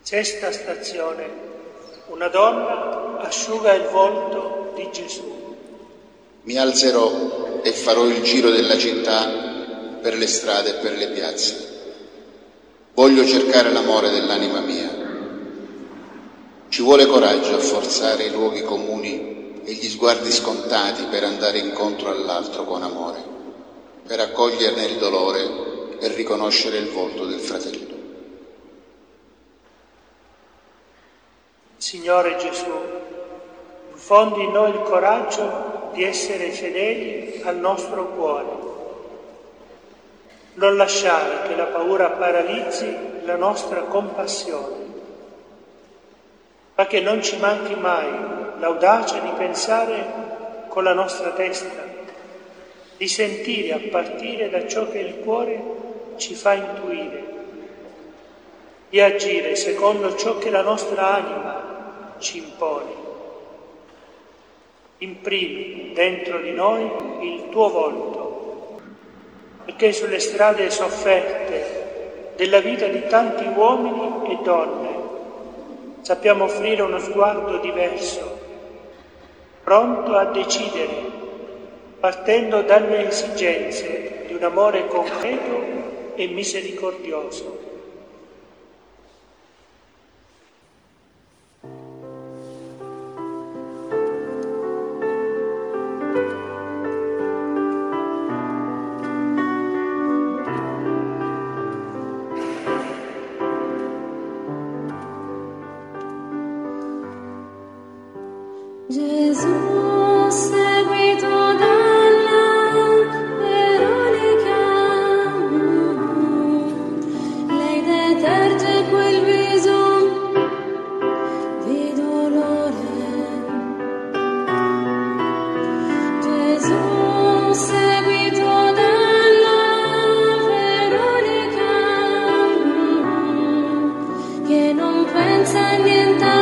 Sesta stazione. Una donna asciuga il volto di Gesù. Mi alzerò e farò il giro della città per le strade e per le piazze. Voglio cercare l'amore dell'anima mia. Ci vuole coraggio a forzare i luoghi comuni e gli sguardi scontati per andare incontro all'altro con amore, per accoglierne il dolore e riconoscere il volto del fratello. Signore Gesù, infondi in noi il coraggio di essere fedeli al nostro cuore. Non lasciare che la paura paralizzi la nostra compassione, ma che non ci manchi mai l'audacia di pensare con la nostra testa, di sentire a partire da ciò che il cuore ci fa intuire, di agire secondo ciò che la nostra anima ci impone. Imprimi dentro di noi il tuo volto, perché sulle strade sofferte della vita di tanti uomini e donne sappiamo offrire uno sguardo diverso, pronto a decidere, partendo dalle esigenze di un amore concreto e misericordioso. Gesù seguito dalla Veronica, lei deterge quel viso di dolore. Gesù seguito dalla Veronica, che non pensa a niente